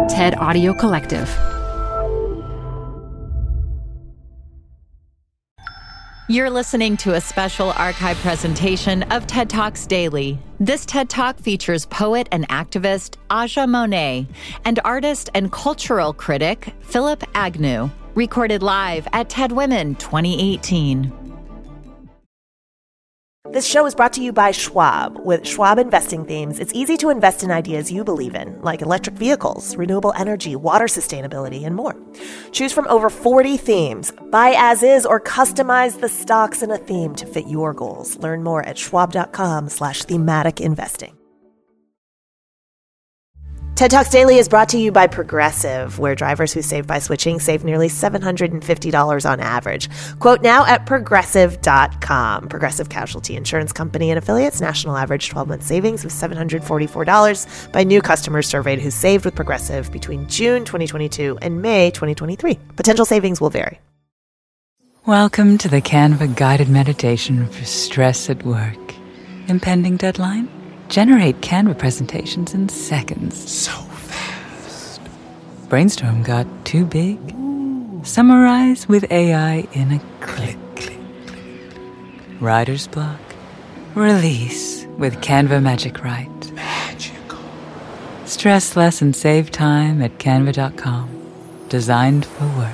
TED Audio Collective. You're listening to a special archive presentation of TED Talks Daily. This TED Talk features poet and activist Aja Monet and artist and cultural critic Philip Agnew, recorded live at TED Women 2018. This show is brought to you by Schwab. With Schwab investing themes, it's easy to invest in ideas you believe in, like electric vehicles, renewable energy, water sustainability, and more. Choose from over 40 themes. Buy as is or customize the stocks in a theme to fit your goals. Learn more at schwab.com/thematic investing. TED Talks Daily is brought to you by Progressive, where drivers who save by switching save nearly $750 on average. Quote now at Progressive.com. Progressive Casualty Insurance Company and affiliates. National average 12-month savings of $744 by new customers surveyed who saved with Progressive between June 2022 and May 2023. Potential savings will vary. Welcome to the Canva guided meditation for stress at work. Impending deadline? Generate Canva presentations in seconds. So fast. Brainstorm got too big? Ooh. Summarize with AI in a click. Click. Writer's block? Release with Canva Magic Write. Magical. Stress less and save time at canva.com. Designed for work.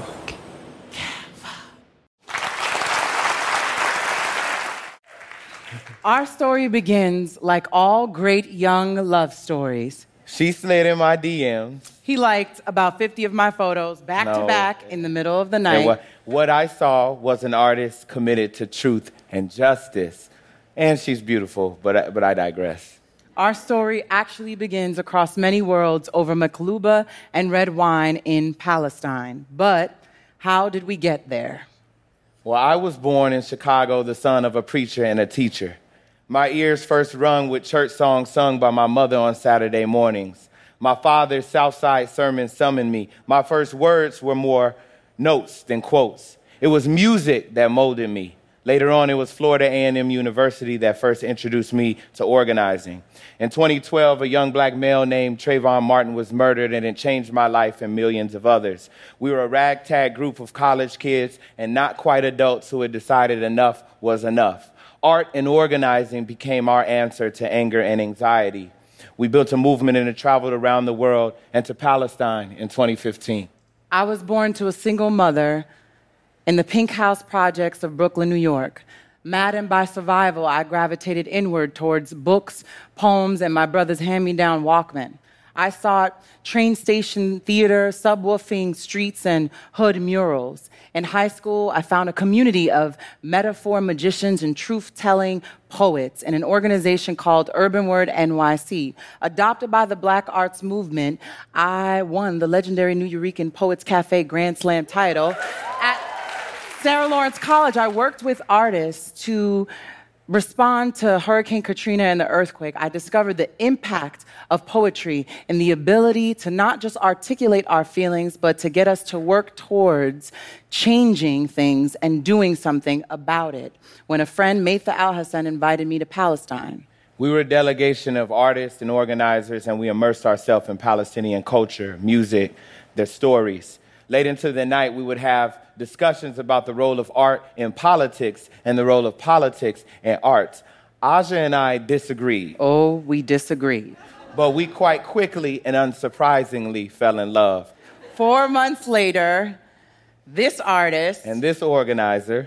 Our story begins like all great young love stories. She slid in my DMs. He liked about 50 of my photos back to back in the middle of the night. And what I saw was an artist committed to truth and justice. And she's beautiful, but I digress. Our story actually begins across many worlds over Makhlouba and red wine in Palestine. But how did we get there? Well, I was born in Chicago, the son of a preacher and a teacher. My ears first rung with church songs sung by my mother on Saturday mornings. My father's Southside sermon summoned me. My first words were more notes than quotes. It was music that molded me. Later on, it was Florida A&M University that first introduced me to organizing. In 2012, a young black male named Trayvon Martin was murdered, and it changed my life and millions of others. We were a ragtag group of college kids and not quite adults who had decided enough was enough. Art and organizing became our answer to anger and anxiety. We built a movement and it traveled around the world and to Palestine in 2015. I was born to a single mother in the Pink House projects of Brooklyn, New York. Maddened by survival, I gravitated inward towards books, poems, and my brother's hand-me-down Walkman. I sought train station theater, subwoofing streets, and hood murals. In high school, I found a community of metaphor magicians and truth-telling poets in an organization called Urban Word NYC. Adopted by the Black Arts Movement, I won the legendary Nuyorican Poets Cafe Grand Slam title. At Sarah Lawrence College, I worked with artists to respond to Hurricane Katrina and the earthquake. I discovered the impact of poetry and the ability to not just articulate our feelings, but to get us to work towards changing things and doing something about it. When a friend, Maytha Al-Hassan, invited me to Palestine. We were a delegation of artists and organizers, and we immersed ourselves in Palestinian culture, music, their stories. Late into the night, we would have discussions about the role of art in politics and the role of politics in arts. Aja and I disagreed. Oh, we disagreed. But we quite quickly and unsurprisingly fell in love. 4 months later, this artist and this organizer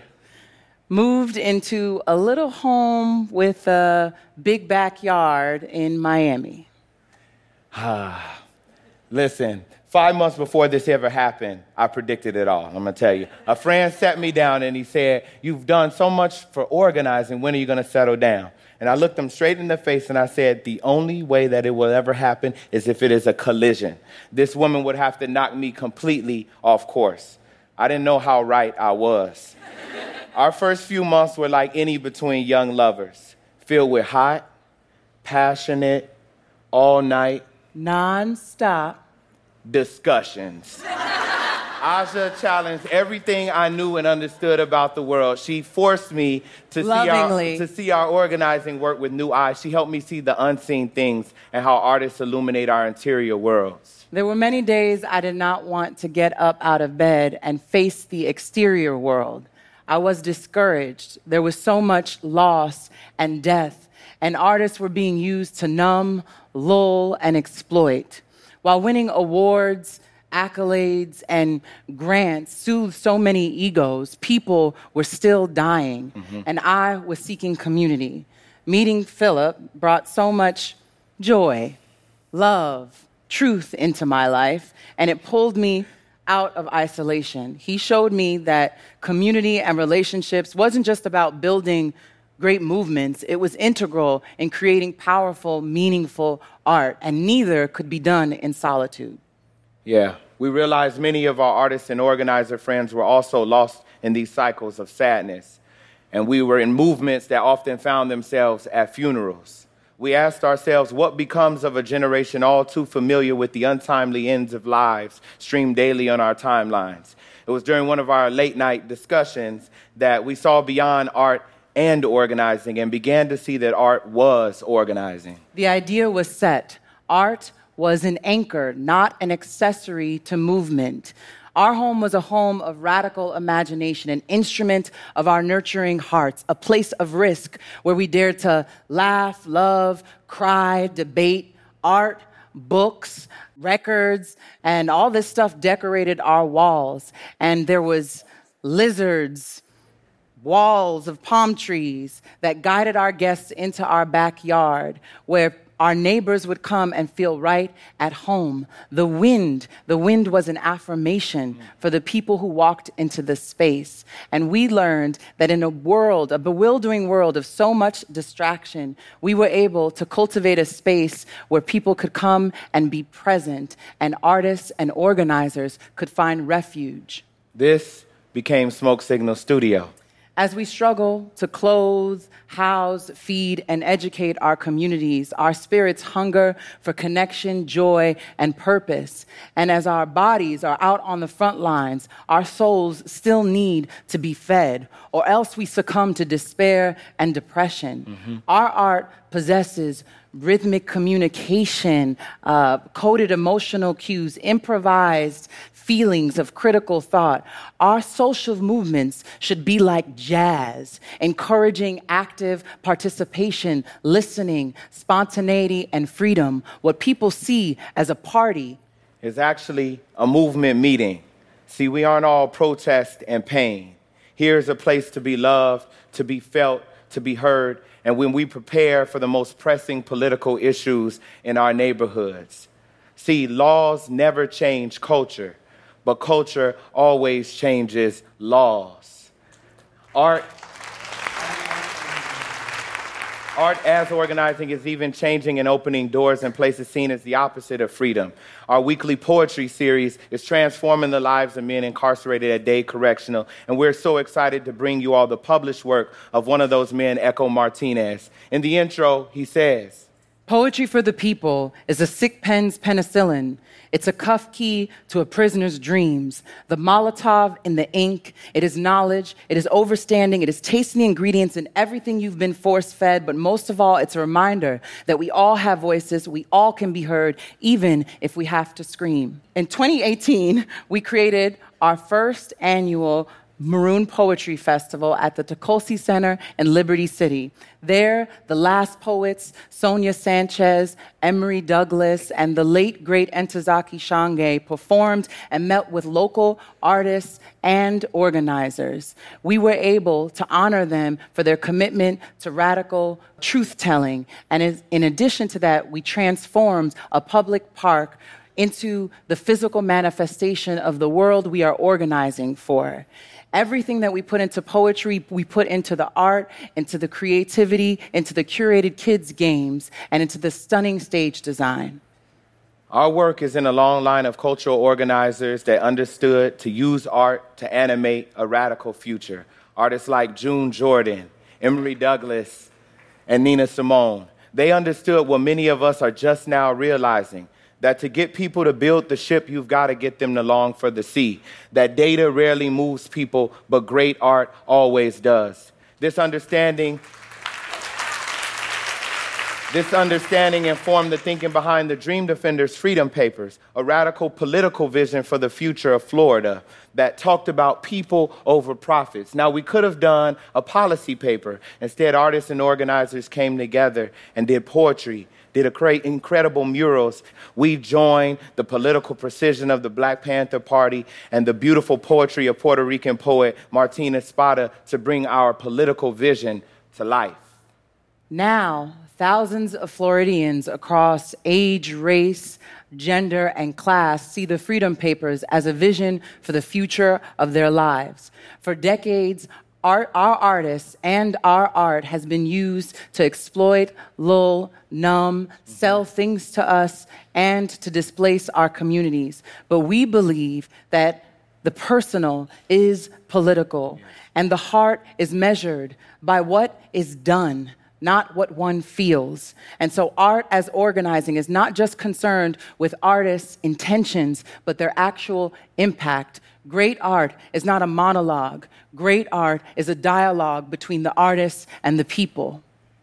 moved into a little home with a big backyard in Miami. Listen, 5 months before this ever happened, I predicted it all, I'm going to tell you. A friend sat me down and he said, "You've done so much for organizing, when are you going to settle down?" And I looked him straight in the face and I said, "The only way that it will ever happen is if it is a collision. This woman would have to knock me completely off course." I didn't know how right I was. Our first few months were like any between young lovers, filled with hot, passionate, all night, non-stop discussions. Aja challenged everything I knew and understood about the world. She forced me to see our organizing work with new eyes. She helped me see the unseen things and how artists illuminate our interior worlds. There were many days I did not want to get up out of bed and face the exterior world. I was discouraged. There was so much loss and death, and artists were being used to numb, lull, and exploit. While winning awards, accolades, and grants soothed so many egos, people were still dying, and I was seeking community. Meeting Philip brought so much joy, love, truth into my life, and it pulled me out of isolation. He showed me that community and relationships wasn't just about building great movements, it was integral in creating powerful, meaningful art, and neither could be done in solitude. Yeah, we realized many of our artists and organizer friends were also lost in these cycles of sadness, and we were in movements that often found themselves at funerals. We asked ourselves, what becomes of a generation all too familiar with the untimely ends of lives streamed daily on our timelines? It was during one of our late-night discussions that we saw beyond art and organizing and began to see that art was organizing. The idea was set. Art was an anchor, not an accessory to movement. Our home was a home of radical imagination, an instrument of our nurturing hearts, a place of risk where we dared to laugh, love, cry, debate. Art, books, records, and all this stuff decorated our walls. And there was lizards, walls of palm trees that guided our guests into our backyard where our neighbors would come and feel right at home. The wind was an affirmation for the people who walked into the space. And we learned that in a bewildering world of so much distraction, we were able to cultivate a space where people could come and be present, and artists and organizers could find refuge. This became Smoke Signal Studio. As we struggle to clothe, house, feed, and educate our communities, our spirits hunger for connection, joy, and purpose. And as our bodies are out on the front lines, our souls still need to be fed, or else we succumb to despair and depression. Our art possesses rhythmic communication, coded emotional cues, improvised feelings of critical thought. Our social movements should be like jazz, encouraging active participation, listening, spontaneity, and freedom. What people see as a party is actually a movement meeting. See, we aren't all protest and pain. Here's a place to be loved, to be felt, to be heard, and when we prepare for the most pressing political issues in our neighborhoods. See, laws never change culture, but culture always changes laws. Art as organizing is even changing and opening doors in places seen as the opposite of freedom. Our weekly poetry series is transforming the lives of men incarcerated at Dade Correctional, and we're so excited to bring you all the published work of one of those men, Echo Martinez. In the intro, he says, "Poetry for the people is a sick pen's penicillin. It's a cuff key to a prisoner's dreams. The Molotov in the ink. It is knowledge. It is overstanding. It is tasting the ingredients in everything you've been force-fed. But most of all, it's a reminder that we all have voices. We all can be heard, even if we have to scream." In 2018, we created our first annual Maroon Poetry Festival at the Tukolsi Center in Liberty City. There, the last poets, Sonia Sanchez, Emory Douglas, and the late, great Ntozake Shange performed and met with local artists and organizers. We were able to honor them for their commitment to radical truth-telling. And in addition to that, we transformed a public park into the physical manifestation of the world we are organizing for. Everything that we put into poetry, we put into the art, into the creativity, into the curated kids' games, and into the stunning stage design. Our work is in a long line of cultural organizers that understood to use art to animate a radical future. Artists like June Jordan, Emory Douglas, and Nina Simone. They understood what many of us are just now realizing, that to get people to build the ship, you've got to get them to long for the sea. That data rarely moves people, but great art always does. This understanding informed the thinking behind the Dream Defenders Freedom Papers, a radical political vision for the future of Florida that talked about people over profits. Now, we could have done a policy paper. Instead, artists and organizers came together and did poetry, did incredible murals. We joined the political precision of the Black Panther Party and the beautiful poetry of Puerto Rican poet Martina Spada to bring our political vision to life. Now, thousands of Floridians across age, race, gender, and class see the Freedom Papers as a vision for the future of their lives. For decades, our artists and our art has been used to exploit, lull, numb, sell things to us, and to displace our communities. But we believe that the personal is political, and the heart is measured by what is done, not what one feels. And so art as organizing is not just concerned with artists' intentions, but their actual impact. Great art is not a monologue. Great art is a dialogue between the artists and the people.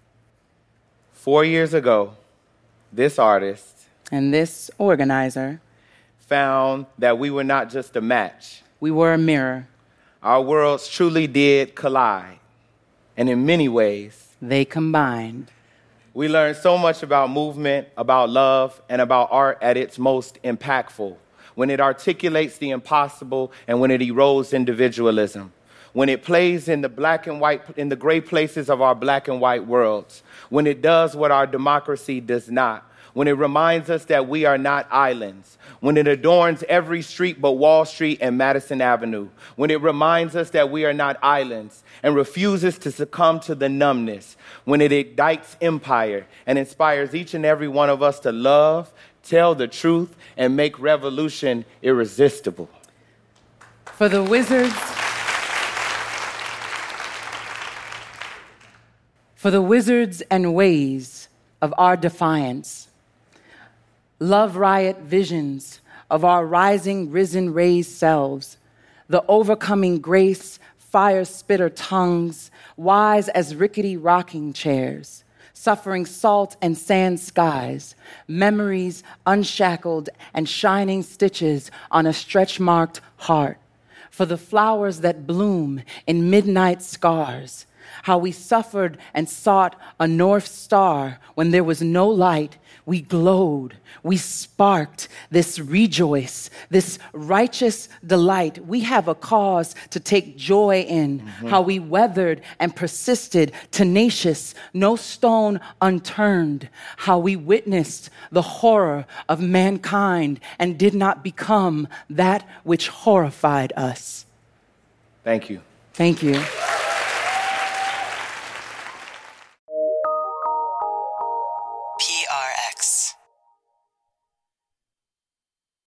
4 years ago, this artist and this organizer found that we were not just a match. We were a mirror. Our worlds truly did collide. And in many ways, they combined. We learned so much about movement, about love, and about art at its most impactful, when it articulates the impossible and when it erodes individualism, when it plays in the black and white, in the gray places of our black and white worlds, when it does what our democracy does not, when it reminds us that we are not islands, when it adorns every street but Wall Street and Madison Avenue, when it reminds us that we are not islands and refuses to succumb to the numbness, when it ignites empire and inspires each and every one of us to love, tell the truth, and make revolution irresistible. For the wizards and ways of our defiance, love riot visions of our rising, risen, raised selves, the overcoming grace, fire spitter tongues, wise as rickety rocking chairs, suffering salt and sand skies, memories unshackled and shining stitches on a stretch-marked heart, for the flowers that bloom in midnight scars, how we suffered and sought a North Star when there was no light. We glowed, we sparked this rejoice, this righteous delight. We have a cause to take joy in, how we weathered and persisted, tenacious, no stone unturned, how we witnessed the horror of mankind and did not become that which horrified us. Thank you. Thank you. PRX.